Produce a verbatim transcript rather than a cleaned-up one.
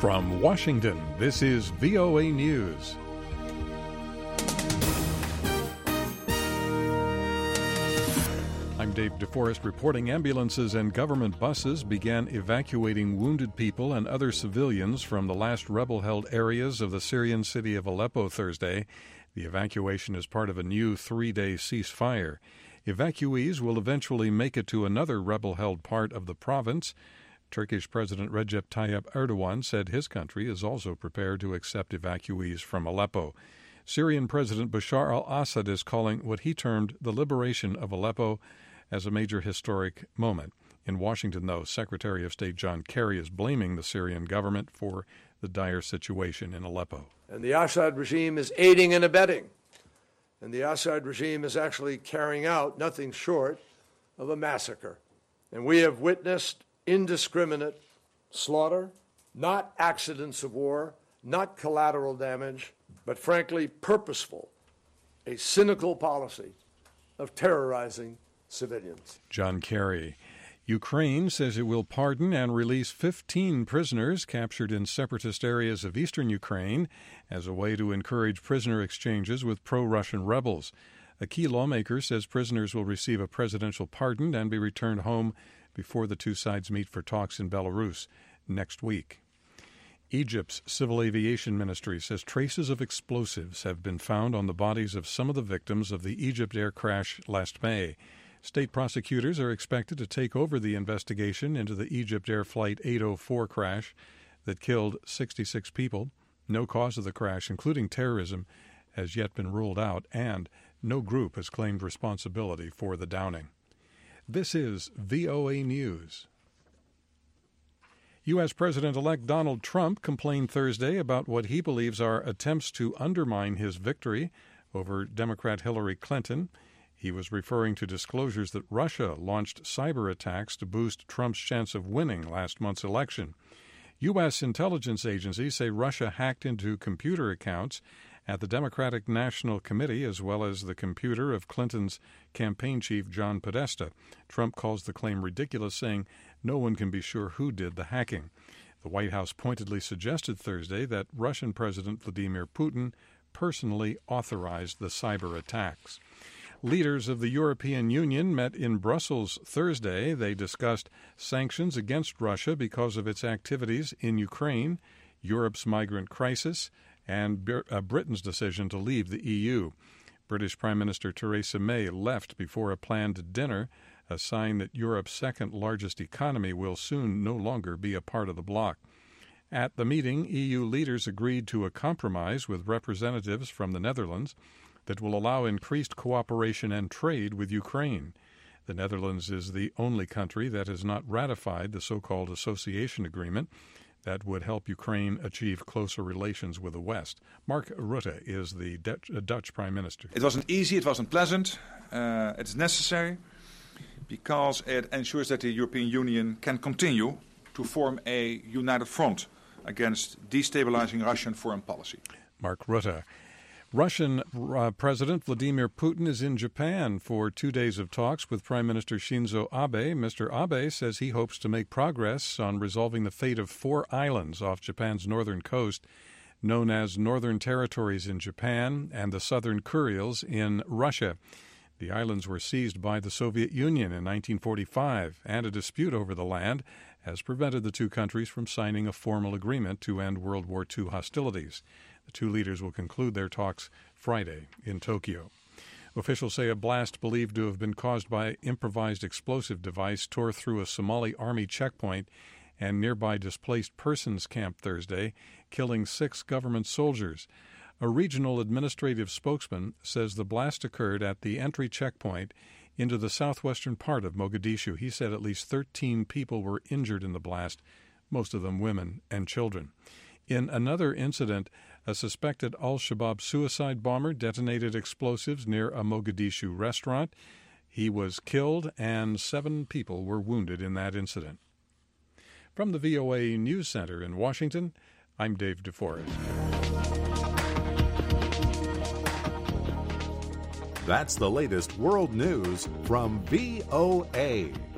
From Washington, this is V O A News. I'm Dave DeForest reporting ambulances and government buses began evacuating wounded people and other civilians from the last rebel-held areas of the Syrian city of Aleppo Thursday. The evacuation is part of a new three-day ceasefire. Evacuees will eventually make it to another rebel-held part of the province. Turkish President Recep Tayyip Erdogan said his country is also prepared to accept evacuees from Aleppo. Syrian President Bashar al-Assad is calling what he termed the liberation of Aleppo as a major historic moment. In Washington, though, Secretary of State John Kerry is blaming the Syrian government for the dire situation in Aleppo. And the Assad regime is aiding and abetting. And the Assad regime is actually carrying out nothing short of a massacre. And we have witnessed indiscriminate slaughter, not accidents of war, not collateral damage, but frankly purposeful, a cynical policy of terrorizing civilians. John Kerry. Ukraine says it will pardon and release fifteen prisoners captured in separatist areas of eastern Ukraine as a way to encourage prisoner exchanges with pro-Russian rebels. A key lawmaker says prisoners will receive a presidential pardon and be returned home before the two sides meet for talks in Belarus next week. Egypt's Civil Aviation Ministry says traces of explosives have been found on the bodies of some of the victims of the Egypt Air crash last May. State prosecutors are expected to take over the investigation into the Egypt Air Flight eight oh four crash that killed sixty-six people. No cause of the crash, including terrorism, has yet been ruled out, and no group has claimed responsibility for the downing. This is V O A News. U S. President-elect Donald Trump complained Thursday about what he believes are attempts to undermine his victory over Democrat Hillary Clinton. He was referring to disclosures that Russia launched cyber attacks to boost Trump's chance of winning last month's election. U S intelligence agencies say Russia hacked into computer accounts at the Democratic National Committee as well as the computer of Clinton's campaign chief John Podesta. Trump calls the claim ridiculous, saying no one can be sure who did the hacking. The White House pointedly suggested Thursday that Russian President Vladimir Putin personally authorized the cyber attacks. Leaders of the European Union met in Brussels Thursday. They discussed sanctions against Russia because of its activities in Ukraine, Europe's migrant crisis, and Britain's decision to leave the E U. British Prime Minister Theresa May left before a planned dinner, a sign that Europe's second-largest economy will soon no longer be a part of the bloc. At the meeting, E U leaders agreed to a compromise with representatives from the Netherlands that will allow increased cooperation and trade with Ukraine. The Netherlands is the only country that has not ratified the so-called association agreement that would help Ukraine achieve closer relations with the West. Mark Rutte is the Dutch, uh, Dutch Prime Minister. It wasn't easy, it wasn't pleasant. Uh, it's necessary because it ensures that the European Union can continue to form a united front against destabilizing Russian foreign policy. Mark Rutte. Russian uh, President Vladimir Putin is in Japan for two days of talks with Prime Minister Shinzo Abe. Mister Abe says he hopes to make progress on resolving the fate of four islands off Japan's northern coast, known as Northern Territories in Japan and the Southern Kurils in Russia. The islands were seized by the Soviet Union in nineteen forty-five, and a dispute over the land has prevented the two countries from signing a formal agreement to end World War Two hostilities. The two leaders will conclude their talks Friday in Tokyo. Officials say a blast believed to have been caused by improvised explosive device tore through a Somali army checkpoint and nearby displaced persons camp Thursday, killing six government soldiers. A regional administrative spokesman says the blast occurred at the entry checkpoint into the southwestern part of Mogadishu. He said at least thirteen people were injured in the blast, most of them women and children. In another incident, a suspected al-Shabaab suicide bomber detonated explosives near a Mogadishu restaurant. He was killed, and seven people were wounded in that incident. From the V O A News Center in Washington, I'm Dave DeForest. That's the latest world news from V O A.